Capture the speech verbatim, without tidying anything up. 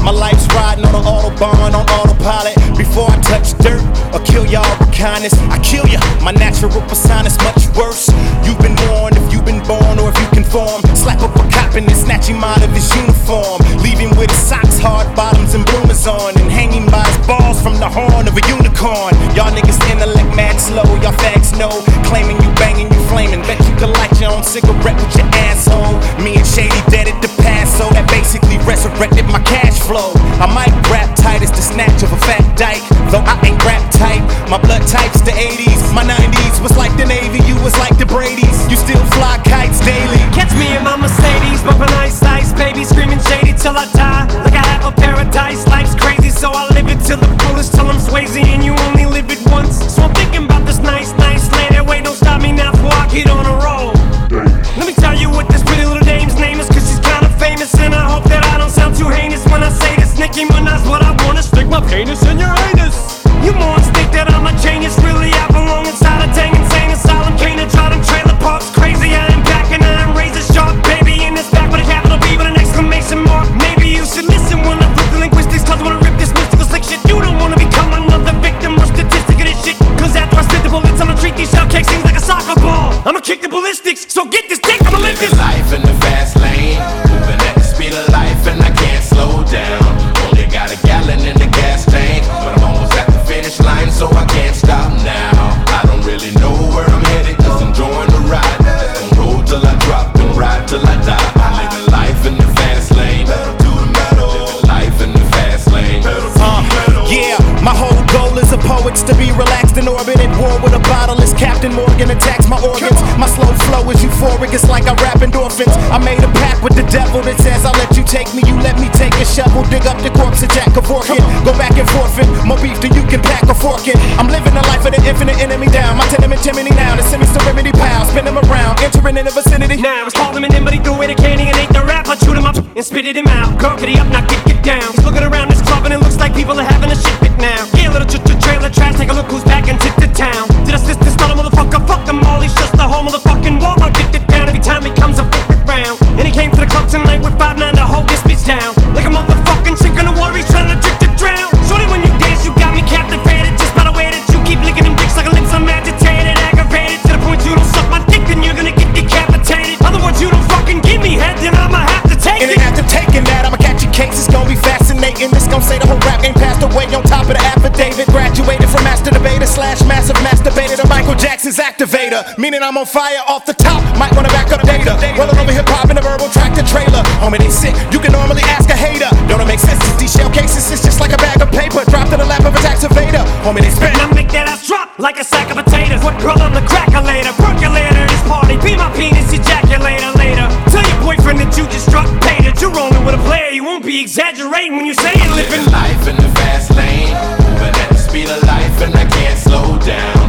My life's riding on an autobahn, on autopilot. Before I touch dirt or kill y'all with kindness, I kill ya. My natural persona's much worse. You've been warned if you've been born or if you conform. Slap up a cop and then snatch him out of his uniform, leave him with his socks, hard bottoms, and bloomers on, and hanging by his balls from the horn of a unicorn. Y'all niggas intellect mad slow, y'all fags know, claiming you banging, you flaming. Bet you can light your own cigarette with your asshole. Me and Shady dead at the past, so that basically resurrected my cash flow. I might rap tight as the snatch of a fat dyke, though I ain't rap tight. My blood type's the eighties, my nineties was like the Navy, you was like the Brady's. You still fly kites daily. Catch me in my Mercedes, bumping ice ice, baby, screaming Shady till I die. Like I have a paradise, life's crazy, so I live it till the fullest, till I'm Swayze and you only live it once. So I'm thinking about this nice, nice land. Wait, don't stop me now before I get on a roll. Let me tell you what this pretty little dame's name is, cause she's kinda famous, and I hope that I don't sound too heinous when I say this. Nicki Minaj, what I wanna stick my penis in your anus. You morons think that I'm a genius, really I belong inside a dang insane asylum. Can't try them trailer parks crazy, I am back and I am razor sharp, baby, in this back with a capital B with an exclamation mark. Maybe you should listen when I flip the linguistics, cause I wanna rip this mystical slick shit. You don't wanna become another victim or statistic of this shit, cause after I spit the bullets I'ma treat these shell cakes things like a soccer ball. I'ma kick the ballistics, so get this dick, I'ma live this life in the fast lane, moving at the speed of life and I can't slow down. Only got a gallon in the gas tank, but I'm almost at the finish line, so I can't stop now. I don't really know where I'm headed, just enjoying the ride. Just gon' roll till I drop and ride till I die. I'm living life in the fast lane, living life in the fast lane. Uh, yeah, my whole goal as a poet's to be relaxed in orbit at war with a bottle as Captain Morgan attacks my organs. My slow flow is euphoric, it's like I rap endorphins. I made a pact with the devil that says I'll let you take me, you let me take a shovel, dig up the corpse of Jack Kevorkian. Go back and forfeit, more beef than you can pack a fork in. I'm living the life of the infinite enemy down. My tenement chimney now, the semi-serenity pal. Spin him around, entering in the vicinity. Now it's called him in, but he threw away the candy and ate the rap. I chewed him up and spitted him out. Girl, get up, now get, get down. He's looking around this club and it looks like people are having a shit fit now. Yeah, little ch ch trailer trash, take a look who's back and tip the town. Did I assist this other motherfucker? Fuck them all, he's just the whole motherfucking Walmart. Get it down every time he comes a fucking round. And he came to the club tonight with five nine to hold this bitch down. Like a motherfucking chick in the water, he's trying to trick to drown. Shorty, when you dance, you got me captivated. Just by the way that you keep licking them dicks like a lips, I'm agitated, aggravated. To the point you don't suck my dick, then you're gonna get decapitated. Other words, you don't fucking give me head, then I'ma have to take and it. And after taking that, I'ma catch your case, it's gonna be fascinating. This gon' say the whole rap game passed away on top of the affidavit. Graduated from master debater slash massive masturbator to Michael Jackson's activator, meaning I'm on fire off the top. Might wanna back up data. Rolling over hip hop in a verbal tractor trailer. Homie, they sick. You can normally ask a hater. Don't it make sense? These shell cases, it's just like a bag of paper dropped in the lap of a tax evader. Homie, they spit. Now make that ass drop like a sack of potatoes. What girl, I'm the crackulator, percolator. This party, be my penis ejaculator later. Tell your boyfriend that you just struck pay, that you're rolling with a player. You won't be exaggerating when you say you're living life in the fast lane, moving at the speed of life and I can't slow down.